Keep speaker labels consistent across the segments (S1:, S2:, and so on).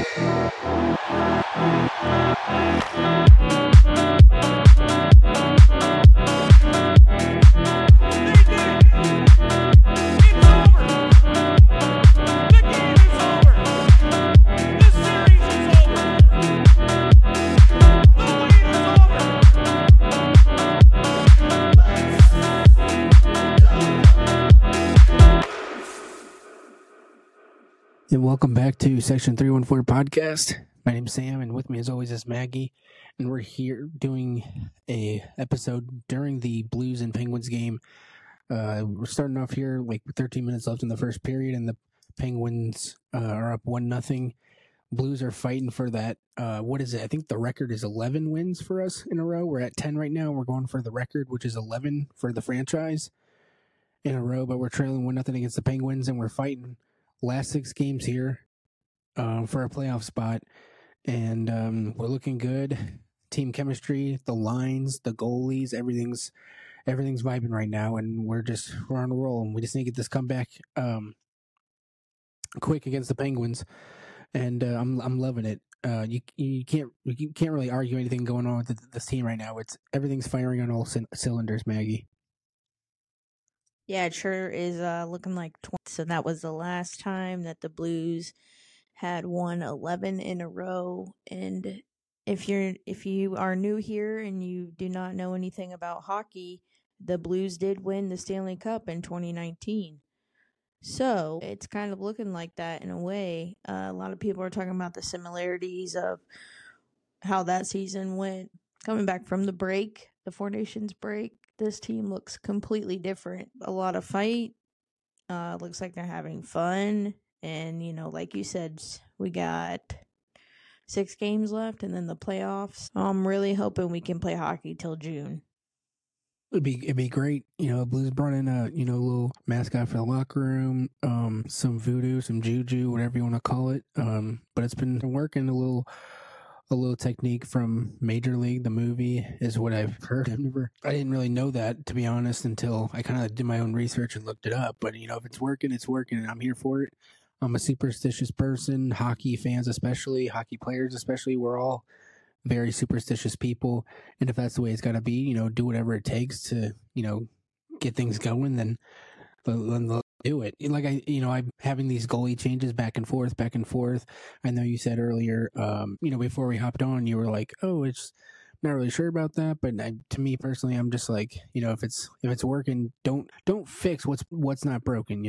S1: And welcome back to Section 314 Podcast. My name's Sam, and with me as always is Maggie. And we're here doing a episode during the Blues and Penguins game. We're starting off here like 13 minutes left in the first period, and the Penguins are up 1-0. Blues are fighting for that. What is it? I think the record is 11 wins for us in a row. We're at 10 right now. We're going for the record, which is 11 for the franchise in a row, but we're trailing 1-0 against the Penguins, and we're fighting last 6 games here for a playoff spot, and we're looking good. Team chemistry, the lines, the goalies, everything's vibing right now, and we're on a roll. And we just need to get this comeback quick against the Penguins, and I'm loving it. You can't really argue anything going on with this team right now. Everything's firing on all cylinders, Maggie.
S2: Yeah, it sure is looking like 20. So that was the last time that the Blues had won 11 in a row. And if you are new here and you do not know anything about hockey, the Blues did win the Stanley Cup in 2019. So it's kind of looking like that in a way. A lot of people are talking about the similarities of how that season went. Coming back from the break, the Four Nations break, this team looks completely different. A lot of fight. Looks like they're having fun. And, like you said, we got 6 games left and then the playoffs. I'm really hoping we can play hockey till June.
S1: It'd be great. Blues brought in a little mascot for the locker room, some voodoo, some juju, whatever you want to call it. But it's been working a little technique from Major League, the movie, is what I've heard. I didn't really know that, to be honest, until I kind of did my own research and looked it up. But, if it's working, it's working, and I'm here for it. I'm a superstitious person, hockey fans especially, hockey players especially. We're all very superstitious people, and if that's the way it's got to be, do whatever it takes to, get things going, then they'll do it. Like I'm having these goalie changes back and forth. I know you said earlier, before we hopped on, you were like, "Oh, it's not really sure about that." But to me personally, I'm just like, if it's working, don't fix what's not broken.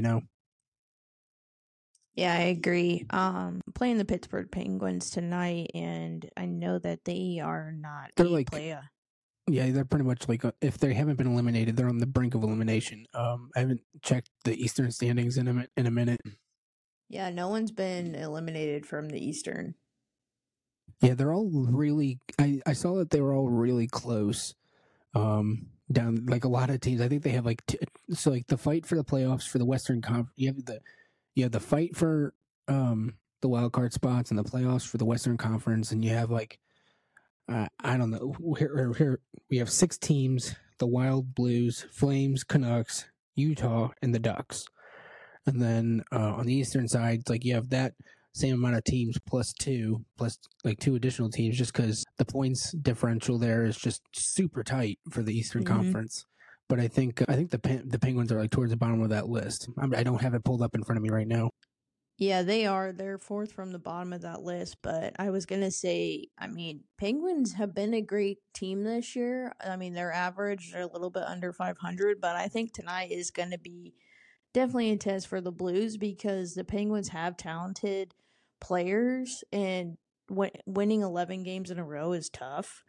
S2: Yeah, I agree. Playing the Pittsburgh Penguins tonight, and I know that they are not playa.
S1: Yeah, they're pretty much like, if they haven't been eliminated, they're on the brink of elimination. I haven't checked the Eastern standings in a minute.
S2: Yeah, no one's been eliminated from the Eastern.
S1: Yeah, they're all really. I saw that they were all really close. Down like a lot of teams. I think they have like so like the fight for the playoffs for the Western Conference. You have the fight for the wild card spots and the playoffs for the Western Conference, and you have like. I don't know. Here we have 6 teams: the Wild, Blues, Flames, Canucks, Utah, and the Ducks. And then on the Eastern side, it's like you have that same amount of teams plus 2 additional teams, just because the points differential there is just super tight for the Eastern Conference. But I think the Penguins are like towards the bottom of that list. I don't have it pulled up in front of me right now.
S2: Yeah, they are. They're 4th from the bottom of that list. But I was going to say, Penguins have been a great team this year. Their average, they're a little bit under 500. But I think tonight is going to be definitely a test for the Blues, because the Penguins have talented players. And winning 11 games in a row is tough.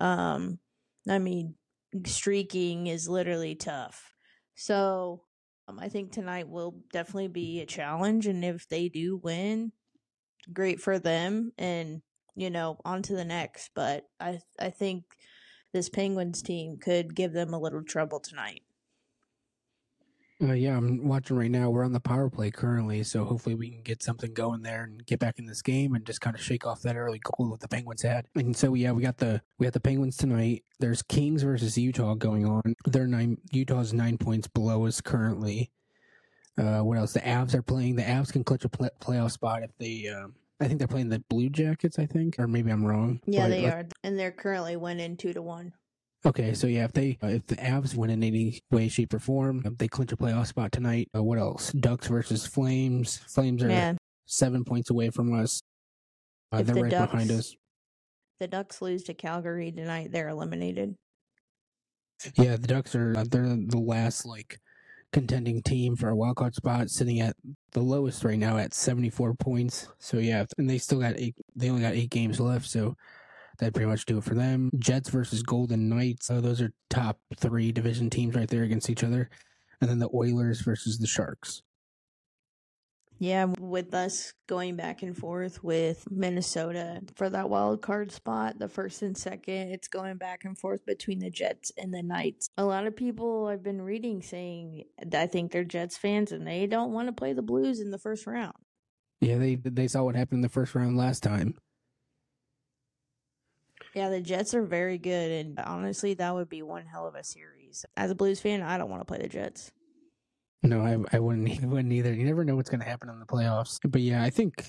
S2: Streaking is literally tough. So I think tonight will definitely be a challenge, and if they do win, great for them, and on to the next. But I think this Penguins team could give them a little trouble tonight.
S1: Yeah, I'm watching right now. We're on the power play currently, so hopefully we can get something going there and get back in this game and just kind of shake off that early goal that the Penguins had. And so we got the Penguins tonight. There's Kings versus Utah going on. Utah's 9 points below us currently. What else? The Avs are playing. The Avs can clutch a playoff spot if they I think they're playing the Blue Jackets, I think, or maybe I'm wrong.
S2: Yeah,
S1: but
S2: they are, and they're currently winning 2-1.
S1: Okay, so yeah, if the Avs win in any way, shape, or form, they clinch a playoff spot tonight. What else? Ducks versus Flames. Flames are 7 points away from us. They're right behind us.
S2: The Ducks lose to Calgary tonight, they're eliminated.
S1: Yeah, the Ducks are they're the last contending team for a wildcard spot, sitting at the lowest right now at 74 points. So yeah, and they still got they only got 8 games left, so that'd pretty much do it for them. Jets versus Golden Knights. Those are top 3 division teams right there against each other. And then the Oilers versus the Sharks.
S2: Yeah, with us going back and forth with Minnesota for that wild card spot, the first and second, it's going back and forth between the Jets and the Knights. A lot of people I've been reading saying I think they're Jets fans and they don't want to play the Blues in the first round.
S1: Yeah, they saw what happened in the first round last time.
S2: Yeah, the Jets are very good, and honestly, that would be one hell of a series. As a Blues fan, I don't want to play the Jets.
S1: No, I wouldn't either. You never know what's going to happen in the playoffs. But yeah, I think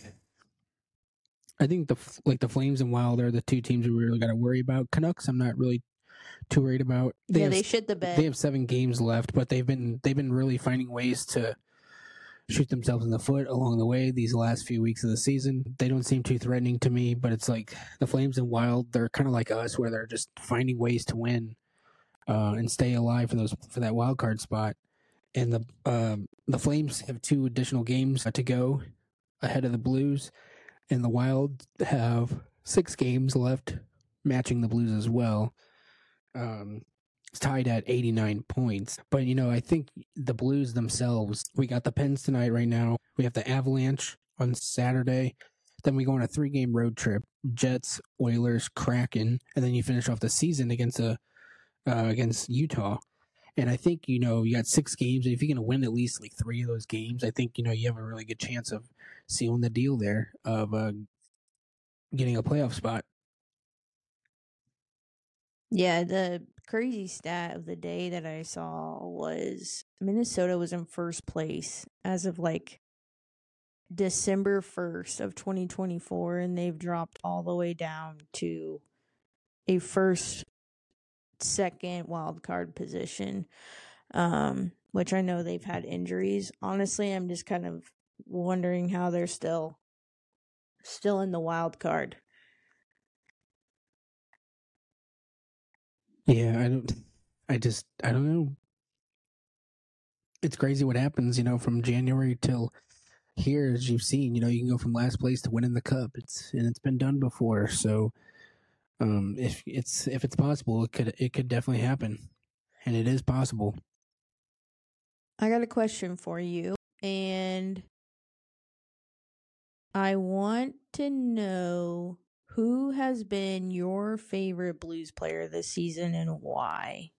S1: the Flames and Wild are the 2 teams we really got to worry about. Canucks, I'm not really too worried about.
S2: They shit the bed.
S1: They have 7 games left, but they've been really finding ways to shoot themselves in the foot along the way these last few weeks of the season. They don't seem too threatening to me, but it's like the Flames and Wild, they're kind of like us, where they're just finding ways to win and stay alive for that wild card spot. And the Flames have 2 additional games to go ahead of the Blues, and the Wild have 6 games left, matching the Blues as well. It's tied at 89 points. But, I think the Blues themselves, we got the Pens tonight right now. We have the Avalanche on Saturday. Then we go on a 3-game road trip. Jets, Oilers, Kraken. And then you finish off the season against Utah. And I think, you got 6 games. And if you're going to win at least 3 of those games, I think, you have a really good chance of sealing the deal there of getting a playoff spot.
S2: Yeah, the crazy stat of the day that I saw was Minnesota was in first place as of December 1st of 2024, and they've dropped all the way down to a first, second wild card position, which I know they've had injuries. Honestly, I'm just kind of wondering how they're still in the wild card.
S1: Yeah, I don't know. It's crazy what happens, from January till here, as you've seen, you can go from last place to winning the cup. It's been done before. So, if it's possible, it could definitely happen, and it is possible.
S2: I got a question for you, and I want to know who has been your favorite Blues player this season and why.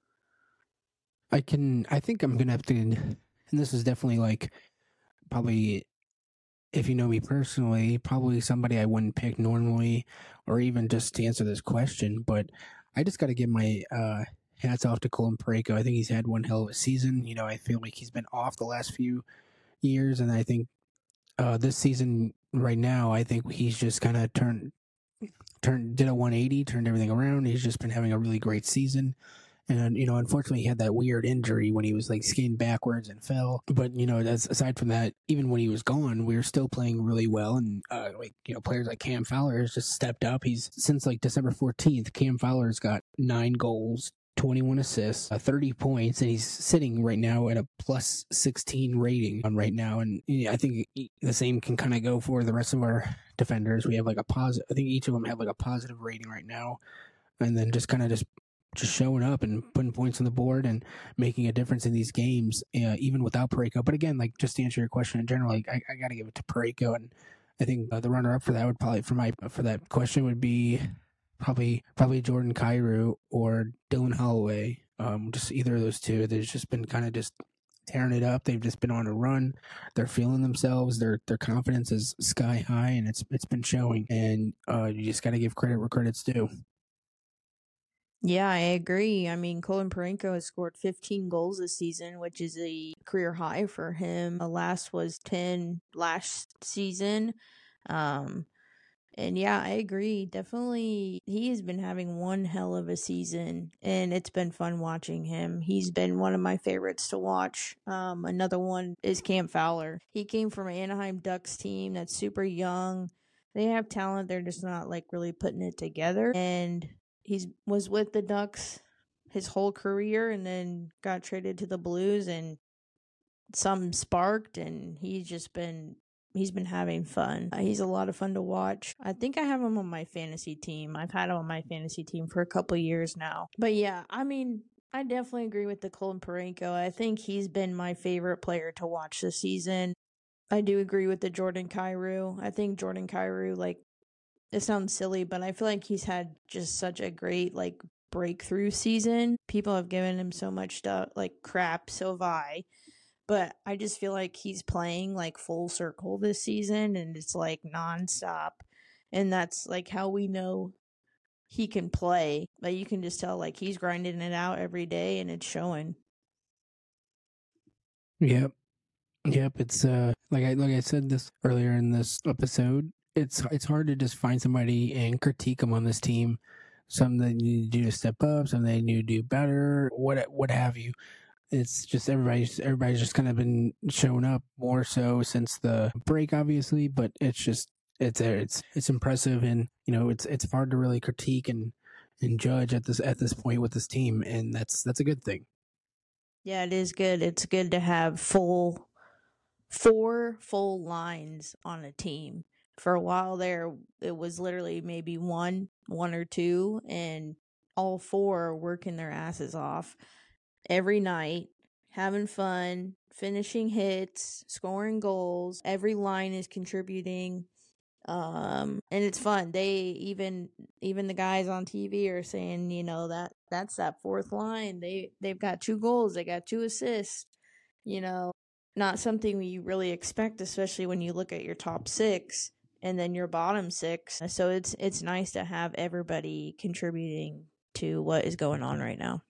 S1: I think I'm gonna have to, and this is definitely probably, if you know me personally, probably somebody I wouldn't pick normally, or even just to answer this question. But I just got to give my hats off to Colin Parayko. I think he's had one hell of a season. I feel like he's been off the last few years, and I think this season right now, I think he's just kind of did a 180, turned everything around. He's just been having a really great season. And, unfortunately, he had that weird injury when he was skating backwards and fell. But, aside from that, even when he was gone, we were still playing really well. And, players like Cam Fowler has just stepped up. He's since December 14th, Cam Fowler's got 9 goals, 21 assists, 30 points, and he's sitting right now at a plus 16 rating right now. And I think the same can kind of go for the rest of our defenders. We have a positive, I think each of them have a positive rating right now. And then just showing up and putting points on the board and making a difference in these games, even without Parayko. But again, just to answer your question in general, I got to give it to Parayko. And I think the runner-up for that would probably, for that question, would be probably Jordan Kyrou or Dylan Holloway. Just either of those 2. They've just been kind of just tearing it up. They've just been on a run. They're feeling themselves. Their confidence is sky high, and it's been showing. And you just got to give credit where credit's due.
S2: Yeah, I agree. I mean, Colin Parayko has scored 15 goals this season, which is a career high for him. Last was 10 last season. And yeah, I agree. Definitely, he's been having one hell of a season, and it's been fun watching him. He's been one of my favorites to watch. Another one is Cam Fowler. He came from an Anaheim Ducks team that's super young. They have talent, they're just not like really putting it together. And he was with the Ducks his whole career, and then got traded to the Blues, and something sparked, and he's been having fun. He's a lot of fun to watch. I think I have him on my fantasy team. I've had him on my fantasy team for a couple years now. But yeah, I mean, I definitely agree with the Colton Parayko. I think he's been my favorite player to watch this season. I do agree with the Jordan Kyrou. I think Jordan Kyrou, like, it sounds silly, but I feel like he's had just such a great, like, breakthrough season. People have given him so much stuff, like, crap, so have I. But I just feel like he's playing like full circle this season, and it's like nonstop. And that's like how we know he can play. Like, you can just tell like he's grinding it out every day, and it's showing.
S1: Yep. Yep. It's like I said this earlier in this episode. It's hard to just find somebody and critique them on this team. Something they need to do to step up, something they need to do better, what have you. It's just everybody's just kind of been showing up more so since the break, obviously. But it's impressive, and it's hard to really critique and judge at this point with this team, and that's a good thing.
S2: Yeah, it is good. It's good to have four full lines on a team. For a while there, it was literally maybe one or two, and all four are working their asses off every night, having fun, finishing hits, scoring goals. Every line is contributing. And it's fun. They even the guys on TV are saying, that's that fourth line. They've got 2 goals, they got 2 assists. Not something we really expect, especially when you look at your top 6 and then your bottom 6. So it's nice to have everybody contributing to what is going on right now.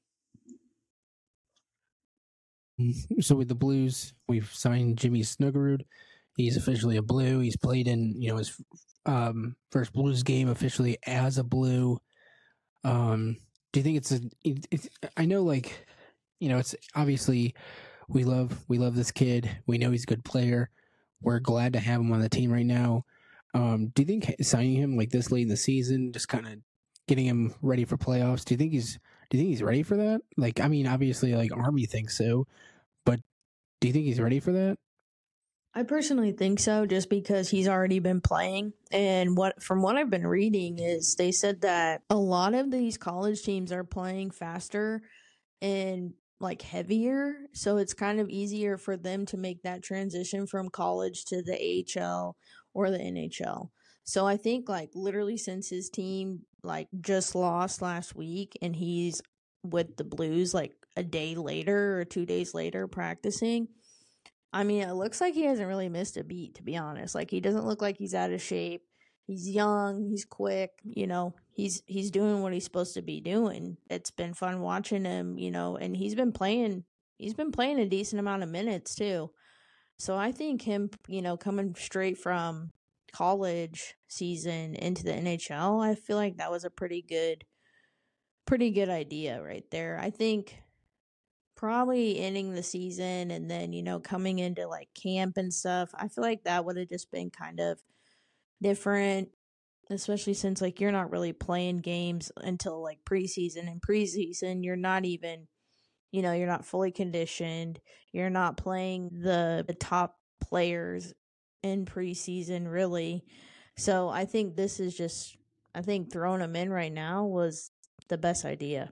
S1: So with the Blues, we've signed Jimmy Snuggerud. He's officially a Blue. He's played in his first Blues game officially as a Blue. Do you think I know, like, it's obviously we love this kid. We know he's a good player. We're glad to have him on the team right now. Do you think signing him like this late in the season, just kind of getting him ready for playoffs, do you think he's ready for that? Like, I mean, obviously, like, Army thinks so, but do you think he's ready for that?
S2: I personally think so, just because he's already been playing. And from what I've been reading is they said that a lot of these college teams are playing faster and like heavier, so it's kind of easier for them to make that transition from college to the AHL or the NHL. So I think like literally since his team like just lost last week and he's with the Blues like a day later or 2 days later practicing, I mean, it looks like he hasn't really missed a beat, to be honest. Like, he doesn't look like he's out of shape. He's young, he's quick, he's doing what he's supposed to be doing. It's been fun watching him, and he's been playing a decent amount of minutes too. So I think him, coming straight from college season into the NHL, I feel like that was a pretty good idea right there. I think probably ending the season and then, coming into like camp and stuff, I feel like that would have just been kind of different, especially since like you're not really playing games until like preseason. And preseason, you're not even, you're not fully conditioned. You're not playing the top players in preseason, really. So I think I think throwing them in right now was the best idea.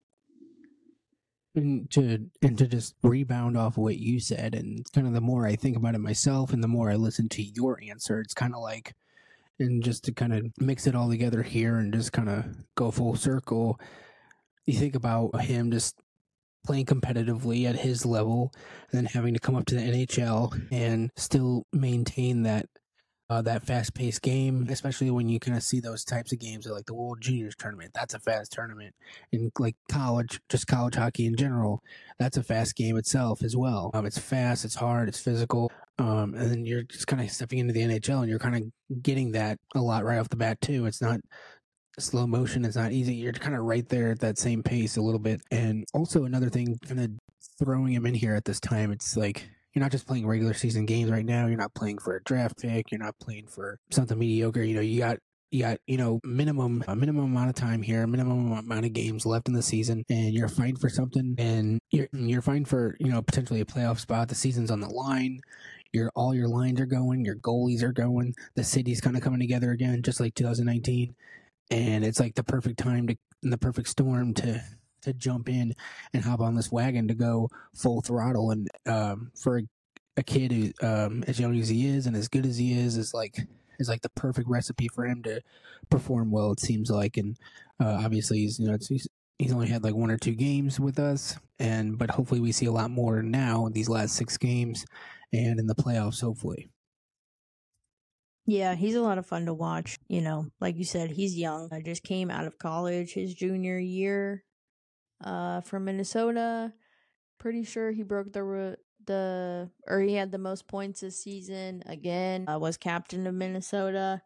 S1: And to just rebound off of what you said, and kind of the more I think about it myself and the more I listen to your answer, it's kind of like, and just to kind of mix it all together here and just kind of go full circle, you think about him just playing competitively at his level and then having to come up to the NHL and still maintain that that fast-paced game, especially when you kind of see those types of games like the World Juniors tournament. That's a fast tournament. And like college, just college hockey in general, that's a fast game itself as well. It's fast, it's hard, it's physical. And then you're just kind of stepping into the NHL and you're kind of getting that a lot right off the bat too. It's not slow motion, it's not easy. You're kind of right there at that same pace a little bit. And also another thing, kind of throwing him in here at this time, it's like you're not just playing regular season games right now. You're not playing for a draft pick. You're not playing for something mediocre. You got minimum amount of time here, minimum amount of games left in the season, and you're fighting for something, and you're fighting for potentially a playoff spot. The season's on the line. All your lines are going, your goalies are going, the city's kind of coming together again, just like 2019, and it's like the perfect time the perfect storm to jump in and hop on this wagon to go full throttle. And for a kid who as young as he is and as good as he is like the perfect recipe for him to perform well, it seems like. And obviously he's only had like 1 or 2 games with us, but hopefully we see a lot more now in these last 6 games and in the playoffs, hopefully.
S2: Yeah, he's a lot of fun to watch. Like you said, he's young. I just came out of college his junior year from Minnesota. Pretty sure he broke he had the most points this season again. Was captain of Minnesota.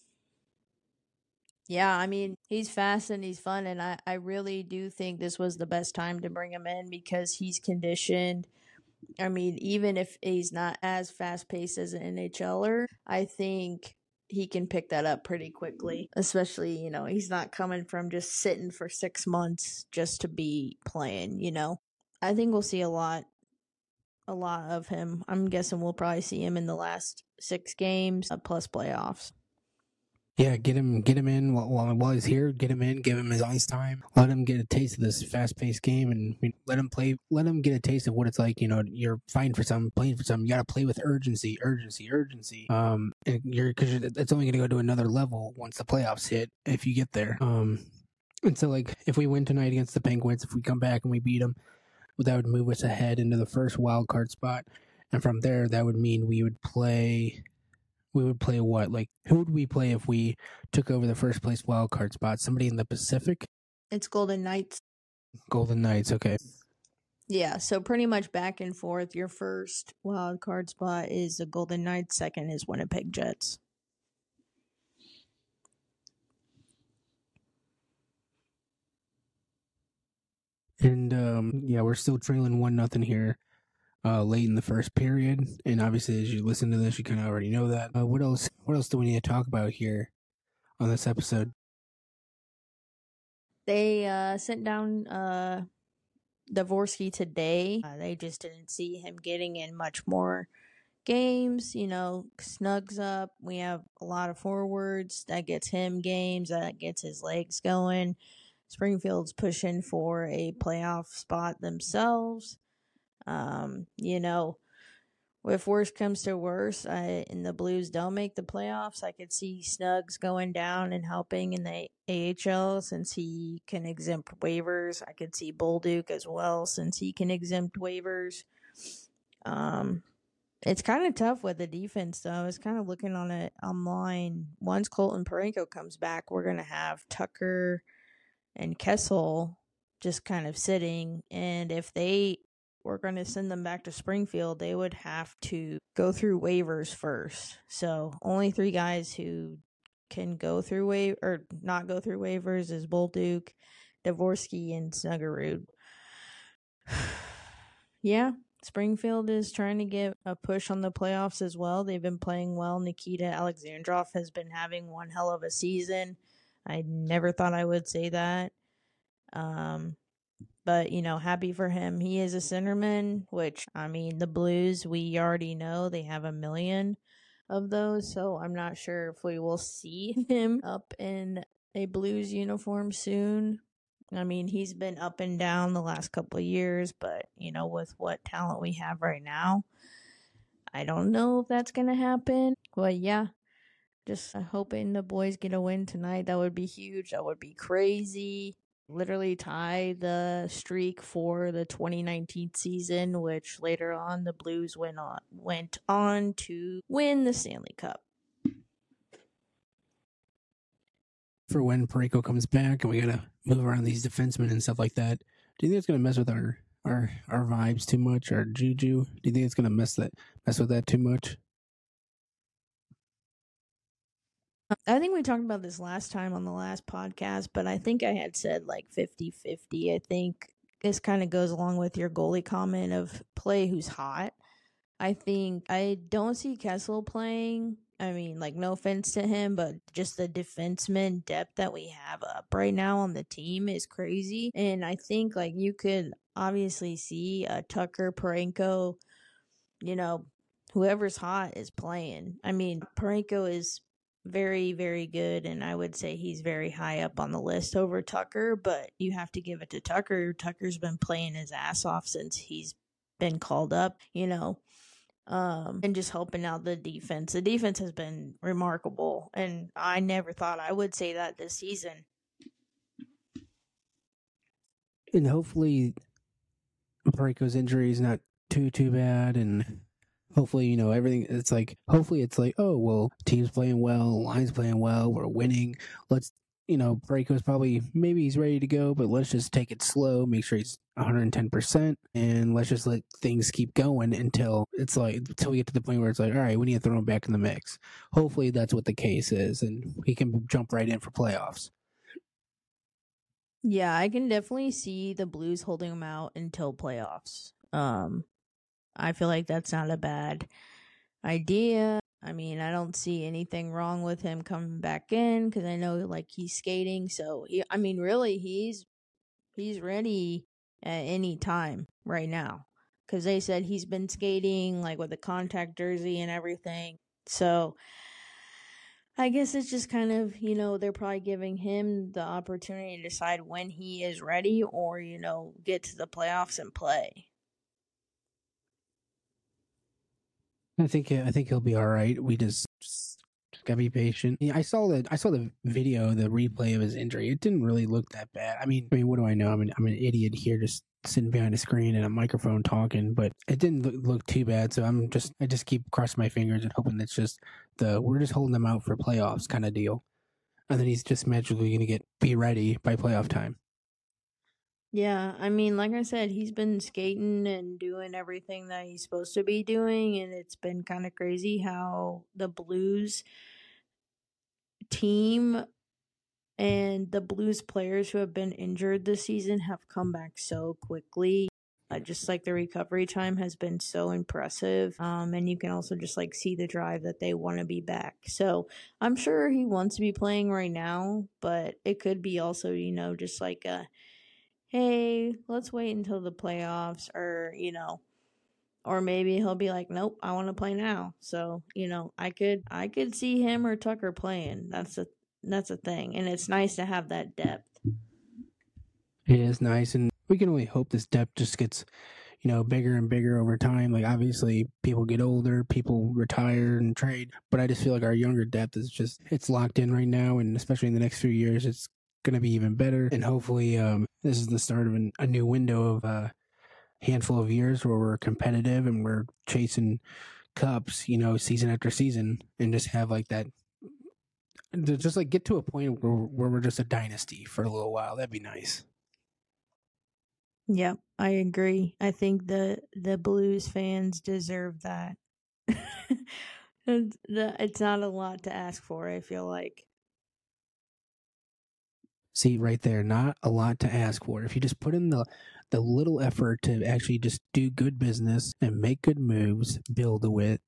S2: Yeah, I mean, he's fast and he's fun, and I really do think this was the best time to bring him in because he's conditioned. I mean, even if he's not as fast paced as an NHLer, I think he can pick that up pretty quickly. Especially, he's not coming from just sitting for 6 months just to be playing. I think we'll see a lot of him. I'm guessing we'll probably see him in the last 6 games plus playoffs.
S1: Yeah, get him in while he's here. Get him in, give him his ice time. Let him get a taste of this fast-paced game, and let him play. Let him get a taste of what it's like. You're fighting for something, playing for something. You got to play with urgency. And because it's only going to go to another level once the playoffs hit if you get there. And so like if we win tonight against the Penguins, if we come back and we beat them, that would move us ahead into the first wild card spot, and from there that would mean we would play what? Like, who would we play if we took over the first place wild card spot? Somebody in the Pacific?
S2: It's Golden Knights.
S1: Golden Knights, okay.
S2: Yeah, so pretty much back and forth. Your first wild card spot is the Golden Knights, second is Winnipeg Jets.
S1: And yeah, we're still trailing 1-0 here. Late in the first period, and obviously as you listen to this you kind of already know that. What else do we need to talk about here on this episode?
S2: They sent down Dvorsky today. They just didn't see him getting in much more games. Snugs up. We have a lot of forwards. That gets him games. That gets his legs going. Springfield's pushing for a playoff spot themselves. If worse comes to worse, and the Blues don't make the playoffs, I could see Snugs going down and helping in the AHL since he can exempt waivers. I could see Bolduc as well since he can exempt waivers. It's kind of tough with the defense, though. I was kind of looking on it online. Once Colton Parayko comes back, we're going to have Tucker and Kessel just kind of sitting, and if they were going to send them back to Springfield, they would have to go through waivers first. So only 3 guys who can go through or not go through waivers is Bolduc, Dvorsky, and Snuggerud. Yeah, Springfield is trying to get a push on the playoffs as well. They've been playing well. Nikita Alexandrov has been having one hell of a season. I never thought I would say that. But, happy for him. He is a centerman, which, I mean, the Blues, we already know they have 1 million of those. So I'm not sure if we will see him up in a Blues uniform soon. I mean, he's been up and down the last couple of years, but, with what talent we have right now, I don't know if that's going to happen. But yeah, just hoping the boys get a win tonight. That would be huge. That would be crazy. Literally tie the streak for the 2019 season, which later on the Blues went on to win the Stanley Cup.
S1: for when Pareko comes back and we got to move around these defensemen and stuff like that. Do you think it's going to mess with our vibes too much, our juju? Do you think it's going to mess with that too much?
S2: I think we talked about this last time on the last podcast, but I think I had said like 50-50. I think this kind of goes along with your goalie comment of play who's hot. I think I don't see Kessel playing. I mean, like, no offense to him, but just the defenseman depth that we have up right now on the team is crazy. And I think, like, you could obviously see Tucker, Parayko, whoever's hot is playing. I mean, Parayko is very, very good, and I would say he's very high up on the list over Tucker, but you have to give it to Tucker. Tucker's been playing his ass off since he's been called up, and just helping out the defense. The defense has been remarkable, and I never thought I would say that this season.
S1: And hopefully Parayko's injury is not too bad, and hopefully, everything, it's like, oh, well, team's playing well, line's playing well, we're winning. Let's, Parayko's probably, maybe he's ready to go, but let's just take it slow, make sure he's 110%, and let's just let things keep going until we get to the point where it's like, all right, we need to throw him back in the mix. Hopefully that's what the case is, and he can jump right in for playoffs.
S2: Yeah, I can definitely see the Blues holding him out until playoffs. I feel like that's not a bad idea. I mean, I don't see anything wrong with him coming back in because I know, like, he's skating. So, really, he's ready at any time right now because they said he's been skating, like, with a contact jersey and everything. So, I guess it's just kind of, they're probably giving him the opportunity to decide when he is ready or, get to the playoffs and play.
S1: I think he'll be all right. We just gotta be patient. Yeah, I saw the video, the replay of his injury. It didn't really look that bad. I mean, what do I know? I'm an idiot here, just sitting behind a screen and a microphone talking, but it didn't look too bad. So I just keep crossing my fingers and hoping it's just we're just holding him out for playoffs kind of deal, and then he's just magically gonna be ready by playoff time.
S2: Yeah, I mean, like I said, he's been skating and doing everything that he's supposed to be doing, and it's been kind of crazy how the Blues team and the Blues players who have been injured this season have come back so quickly. Just like the recovery time has been so impressive. And you can also just like see the drive that they want to be back. So I'm sure he wants to be playing right now, but it could be also, just like hey, let's wait until the playoffs, or maybe he'll be like, nope, I want to play now. So, I could see him or Tucker playing. That's a thing. And it's nice to have that depth.
S1: It is nice, and we can only hope this depth just gets, bigger and bigger over time. Like, obviously, people get older, people retire and trade, but I just feel like our younger depth is it's locked in right now, and especially in the next few years, it's going to be even better. And hopefully, this is the start of a new window of a handful of years where we're competitive and we're chasing cups, season after season, and just have like that. Just like get to a point where we're just a dynasty for a little while. That'd be nice.
S2: Yeah, I agree. I think the Blues fans deserve that. It's not a lot to ask for, I feel like.
S1: See, right there, not a lot to ask for. If you just put in the little effort to actually just do good business and make good moves, build a wit.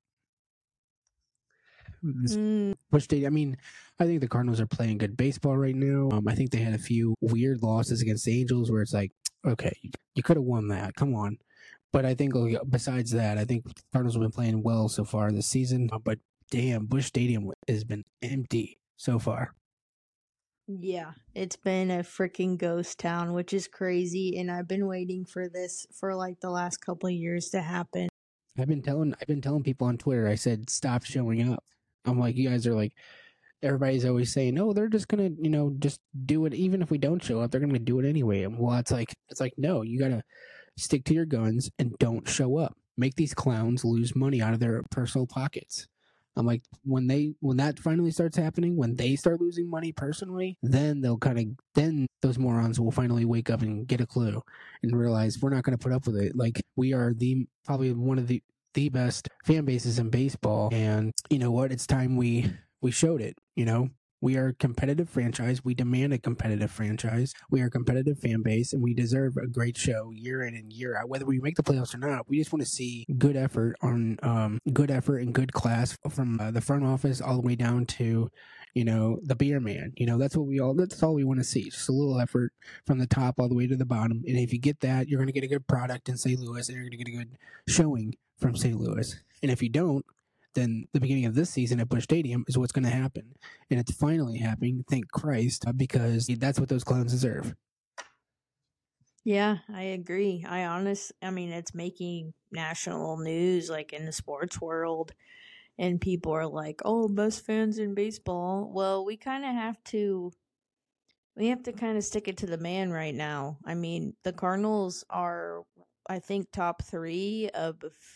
S1: I mean, I think the Cardinals are playing good baseball right now. I think they had a few weird losses against the Angels where it's like, okay, you could have won that. Come on. But I think besides that, I think the Cardinals have been playing well so far this season. But damn, Busch Stadium has been empty so far.
S2: Yeah, it's been a freaking ghost town, which is crazy, and I've been waiting for this for like the last couple of years to happen.
S1: I've been telling people on Twitter, I said, stop showing up. I'm like, you guys are like, everybody's always saying, oh, they're just gonna, just do it. Even if we don't show up, they're gonna do it anyway. And well, it's like, no, you gotta stick to your guns and don't show up. Make these clowns lose money out of their personal pockets. I'm like, when that finally starts happening, when they start losing money personally, then then those morons will finally wake up and get a clue and realize we're not going to put up with it. Like, we are probably one of the best fan bases in baseball, and you know what? It's time we showed it. We are a competitive franchise. We demand a competitive franchise. We are a competitive fan base, and we deserve a great show year in and year out. Whether we make the playoffs or not, we just want to see good effort and good class from the front office all the way down to, the beer man. That's all we want to see. Just a little effort from the top all the way to the bottom. And if you get that, you're going to get a good product in St. Louis, and you're going to get a good showing from St. Louis. And if you don't, then the beginning of this season at Busch Stadium is what's going to happen. And it's finally happening, thank Christ, because that's what those clowns deserve.
S2: Yeah, I agree. I mean, it's making national news, like in the sports world, and people are like, "Oh, best fans in baseball." Well, we have to kind of stick it to the man right now. I mean, the Cardinals are, I think, top 3 of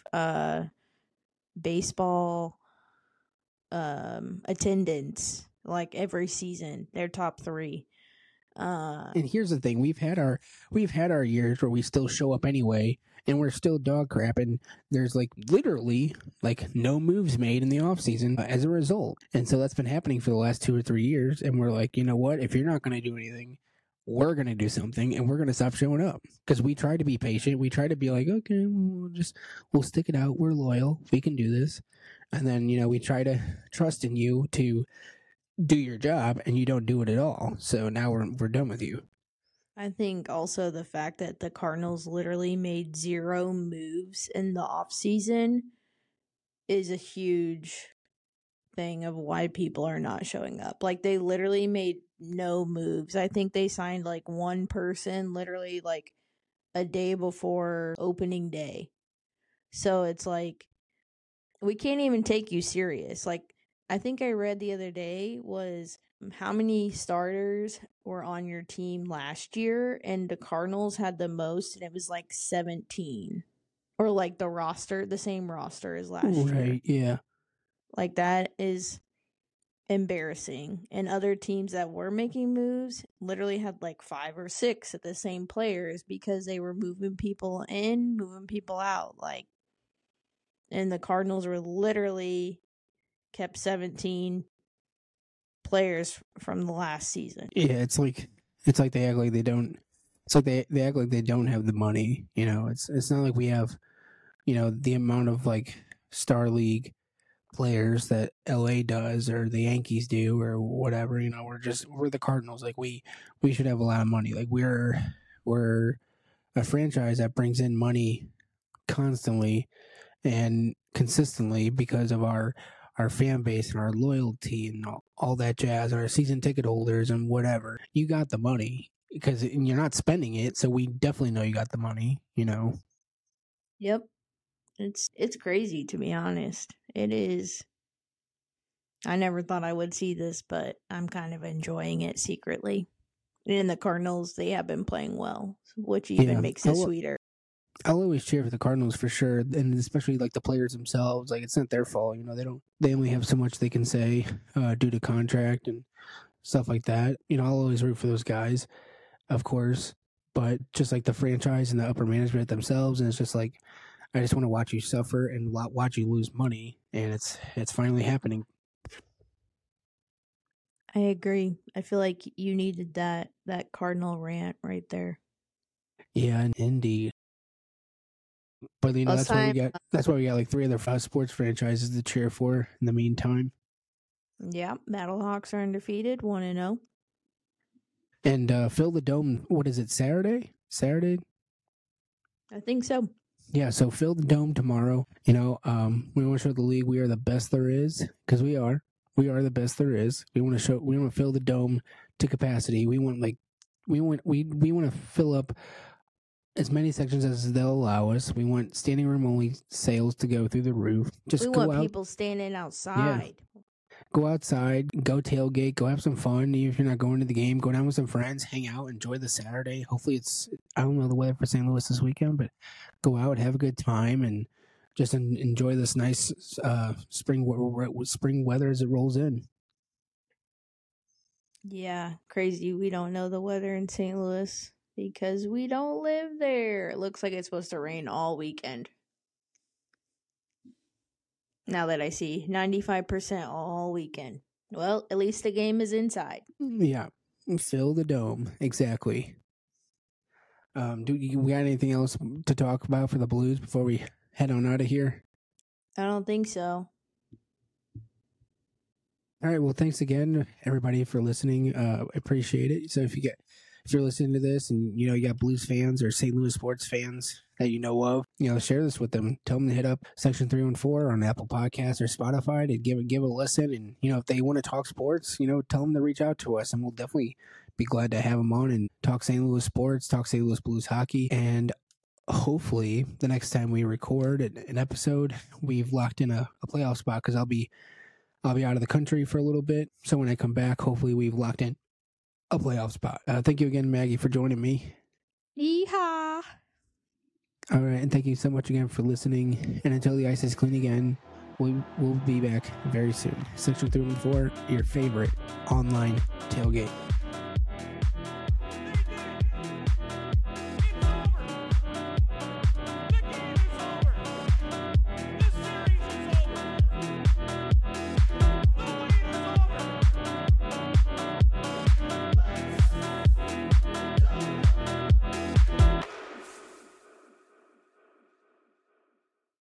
S2: baseball attendance, like every season. They're top 3.
S1: And here's the thing: we've had our years where we still show up anyway, and we're still dog crap, and there's literally no moves made in the off season as a result. And so that's been happening for the last 2 or 3 years, and we're like, you know what? If you're not going to do anything, we're going to do something, and we're going to stop showing up, because we try to be patient. We try to be like, okay, we'll stick it out. We're loyal. We can do this. And then, we try to trust in you to do your job, and you don't do it at all. So now we're done with you.
S2: I think also the fact that the Cardinals literally made 0 moves in the offseason is a huge thing of why people are not showing up. Like, they literally made no moves. I think they signed one person literally a day before opening day. So it's like, we can't even take you serious. Like, I think I read the other day was how many starters were on your team last year, and the Cardinals had the most, and it was 17. Or the same roster as last year.
S1: Right, yeah.
S2: That is embarrassing. And other teams that were making moves literally had 5 or 6 of the same players because they were moving people in, moving people out. And the Cardinals were literally kept 17 players from the last season.
S1: Yeah, it's like they act like they don't. It's like they act like they don't have the money. It's not like we have, the amount of Star League players that LA does or the Yankees do or whatever. We're the Cardinals. We should have a lot of money. We're a franchise that brings in money constantly and consistently because of our fan base and our loyalty and all that jazz, and our season ticket holders and whatever. You got the money because you're not spending it, so we definitely know you got the money.
S2: Yep, it's crazy, to be honest. It is. I never thought I would see this, but I'm kind of enjoying it secretly. And the Cardinals, they have been playing well, which even makes it sweeter.
S1: I'll always cheer for the Cardinals for sure, and especially the players themselves. It's not their fault, they only have so much they can say due to contract and stuff like that. I'll always root for those guys, of course, but just the franchise and the upper management themselves, and it's just I just want to watch you suffer and watch you lose money, and it's finally happening.
S2: I agree. I feel like you needed that Cardinal rant right there.
S1: Yeah, indeed. But that's why we got 3 other sports franchises to cheer for in the meantime.
S2: Yeah, Battlehawks are undefeated, 1-0.
S1: And fill the dome. What is it? Saturday?
S2: I think so.
S1: Yeah. So fill the dome tomorrow. We want to show the league we are the best there is, because we are. We are the best there is. We want to fill the dome to capacity. We want to fill up as many sections as they'll allow us. We want standing room only sales to go through the roof.
S2: We want people standing outside.
S1: Yeah. Go outside, go tailgate, go have some fun. Even if you're not going to the game, go down with some friends, hang out, enjoy the Saturday. Hopefully I don't know the weather for St. Louis this weekend, but go out, have a good time, and just enjoy this nice spring weather as it rolls in.
S2: Yeah, crazy. We don't know the weather in St. Louis because we don't live there. It looks like it's supposed to rain all weekend. Now that I see 95% all weekend. Well, at least the game is inside.
S1: Yeah, fill the dome. Exactly. We got anything else to talk about for the Blues before we head on out of here?
S2: I don't think so.
S1: All right. Well, thanks again, everybody, for listening. Appreciate it. So if you're listening to this and you got Blues fans or St. Louis sports fans that you know of, share this with them. Tell them to hit up Section 314 on Apple Podcasts or Spotify to give a listen. And if they want to talk sports, tell them to reach out to us, and we'll definitely be glad to have them on and talk St. Louis sports, talk St. Louis Blues hockey, and hopefully the next time we record an episode, we've locked in a playoff spot, because I'll be out of the country for a little bit. So when I come back, hopefully we've locked in a playoff spot. Thank you again, Maggie, for joining me.
S2: Yeehaw!
S1: All right, and thank you so much again for listening. And until the ice is clean again, we'll be back very soon. Section 314, your favorite online tailgate.